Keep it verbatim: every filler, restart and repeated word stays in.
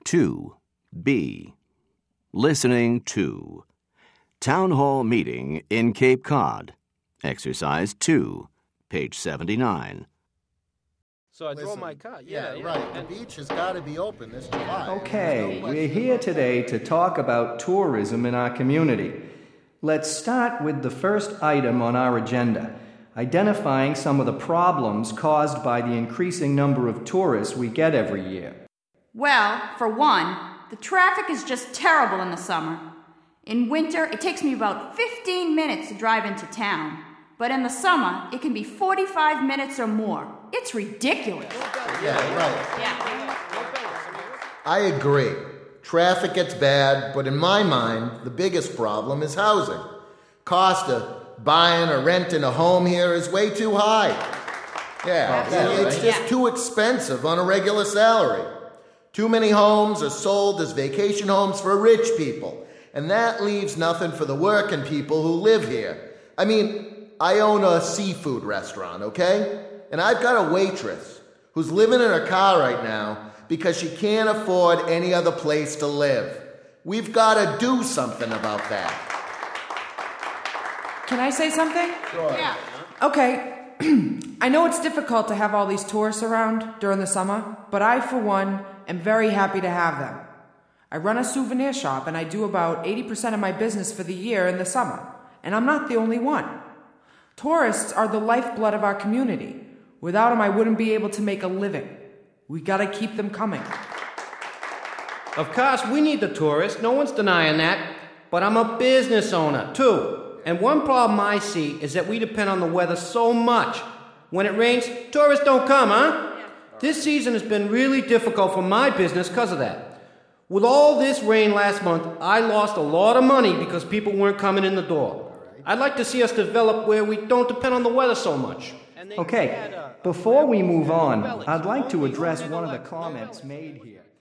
two. B. Listening to. Town Hall Meeting in Cape Cod. Exercise two, page seventy-nine. So I drove Listen, my car. Yeah, yeah, yeah. right. The beach has got to be open this July. Okay, There's no we're question here about today to talk about tourism in our community. Let's start with the first item on our agenda, identifying some of the problems caused by the increasing number of tourists we get every year. Well, for one, the traffic is just terrible in the summer. In winter, it takes me about fifteen minutes to drive into town. But in the summer, it can be forty-five minutes or more. It's ridiculous. that. Yeah, right. Yeah. I agree. Traffic gets bad, but in my mind, the biggest problem is housing. Cost of buying or renting a home here is way too high. Yeah, Absolutely. it's just Yeah. too expensive on a regular salary. Too many homes are sold as vacation homes for rich people, and that leaves nothing for the working people who live here. I mean, I own a seafood restaurant, okay? And I've got a waitress who's living in her car right now because she can't afford any other place to live. We've got to do something about that. Can I say something? Sure. Yeah. Okay. I know it's difficult to have all these tourists around during the summer, but I, for one, am very happy to have them. I run a souvenir shop and I do about eighty percent of my business for the year in the summer, and I'm not the only one. Tourists are the lifeblood of our community. Without them, I wouldn't be able to make a living. We gotta keep them coming. Of course, we need the tourists. No one's denying that. But I'm a business owner, too. And one problem I see is that we depend on the weather so much. When it rains, tourists don't come, huh? This season has been really difficult for my business because of that. With all this rain last month, I lost a lot of money because people weren't coming in the door. I'd like to see us develop where we don't depend on the weather so much. Okay, before we move on, I'd like to address one of the comments made here.